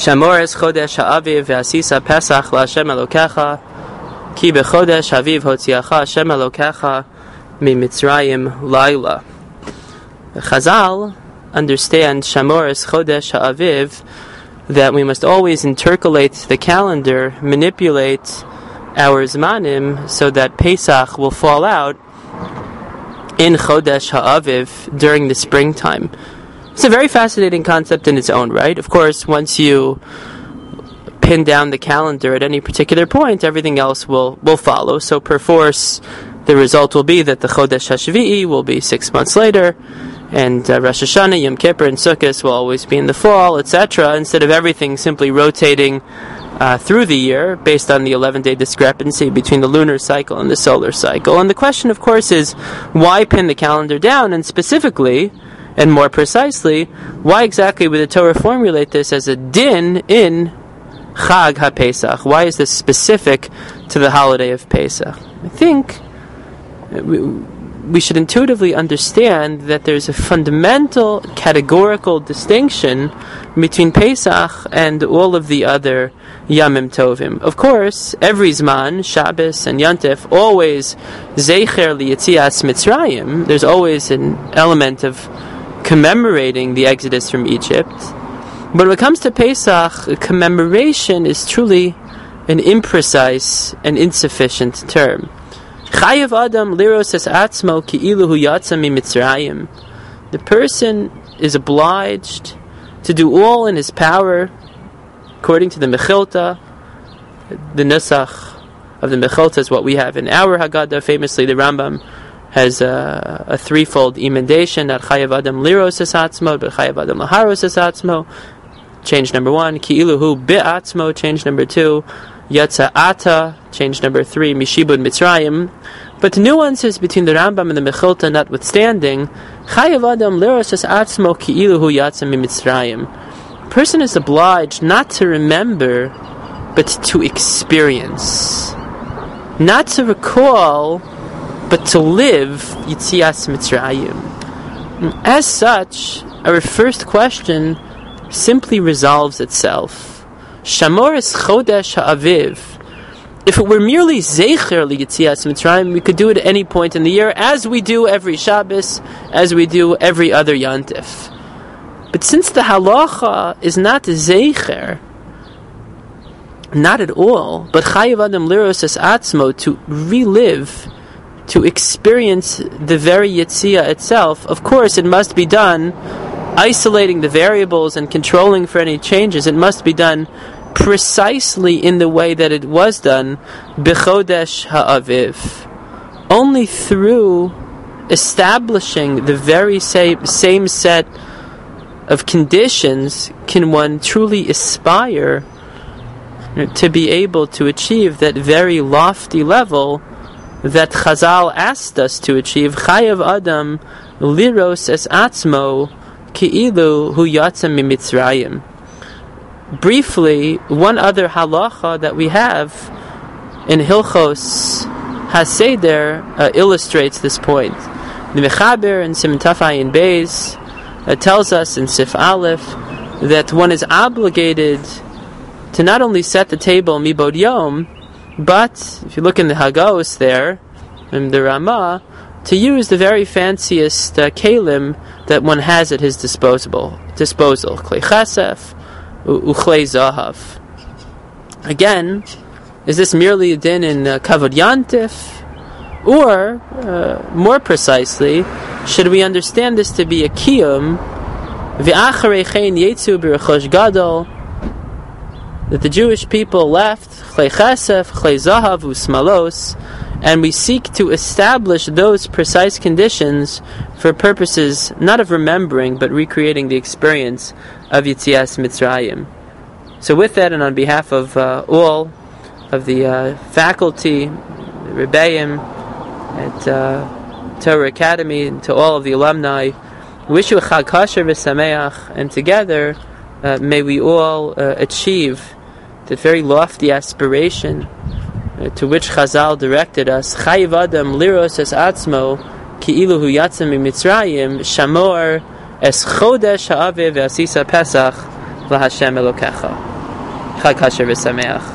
Shamor es chodesh ha'aviv ve'asisa pesach la'Hashem Elokecha ki bechodesh haviv hotziacha Hashem Elokecha mi Mitzrayim laila. Chazal understand Shamor es chodesh ha'aviv, that we must always intercalate the calendar, manipulate our zmanim so that Pesach will fall out in Chodesh Ha'aviv during the springtime. It's a very fascinating concept in its own right. Of course, once you pin down the calendar at any particular point, everything else will follow. So perforce, the result will be that the Chodesh HaShvi'i will be 6 months later, and Rosh Hashanah, Yom Kippur, and Sukkot will always be in the fall, etc., instead of everything simply rotating through the year based on the 11-day discrepancy between the lunar cycle and the solar cycle. And the question, of course, is why pin the calendar down, and specifically, and more precisely, why exactly would the Torah formulate this as a din in Chag HaPesach? Why is this specific to the holiday of Pesach? I think we should intuitively understand that there's a fundamental categorical distinction between Pesach and all of the other Yamim Tovim. Of course, every Zman, Shabbos and Yontif, always Zecher Liyetzias Mitzrayim. There's always an element of commemorating the exodus from Egypt. But when it comes to Pesach, commemoration is truly an imprecise and insufficient term. Chayav Adam liros es atzmo ki'ilu hu yatsa mi Mitzrayim. The person is obliged to do all in his power, according to the Mechilta. The Nusach of the Mechilta is what we have in our Haggadah. Famously, the Rambam has a threefold emendation, not Chayav Adam liros es atzmo, but Chayav Adam laharos es atzmo. Change number 1, ki'ilu hu be'atzmo. Change number 2, Yatsa Ata, change number 3, Mishibud Mitzrayim. But the nuances between the Rambam and the Mechilta notwithstanding, Chayav Adam liros es atzmo ki'ilu hu yatsa mi Mitzrayim. A person is obliged not to remember, but to experience. Not to recall, but to live Yitzias Mitzrayim. As such, our first question simply resolves itself. Shamor es chodesh ha'aviv. If it were merely zecher liyetzias Mitzrayim, we could do it at any point in the year, as we do every Shabbos, as we do every other Yontif. But since the halacha is not zecher, not at all, but chayav adam liros es atzmo, to relive, to experience the very Yetzia itself, of course it must be done isolating the variables and controlling for any changes. It must be done precisely in the way that it was done b'chodesh ha'aviv. Only through establishing the very same set of conditions can one truly aspire to be able to achieve that very lofty level that Chazal asked us to achieve. Chayav Adam liros es atzmo ki'ilu hu yatsa mi Mitzrayim. Briefly, one other halacha that we have in Hilchos HaSeder illustrates this point. The Mechaber in Siman Taf Ayin Beis tells us in Sif Aleph that one is obligated to not only set the table mibod yom, but if you look in the Hagos there, in the Ramah, to use the very fanciest kelim that one has at his disposal, klei chesef, uchlei zahav. Again, is this merely a din in kavod yantif, or more precisely, should we understand this to be a kiyum v'acharei chen yetzu b'rechosh gadol, that the Jewish people left chlei chesef, chlei zahav, usmalos, and we seek to establish those precise conditions for purposes not of remembering, but recreating the experience of Yitzias Mitzrayim. So with that, and on behalf of all of the faculty, the Rebbeim at Torah Academy, and to all of the alumni, we wish you a Chag Kasher v'Sameach, and together may we all achieve that very lofty aspiration to which Chazal directed us. Chayav Adam liros es atzmo ki'ilu hu yatsa mi Mitzrayim, shamor es chodesh ha'aviv ve'asisa Pesach la'Hashem Elokecha. Chag Kasher v'Sameach.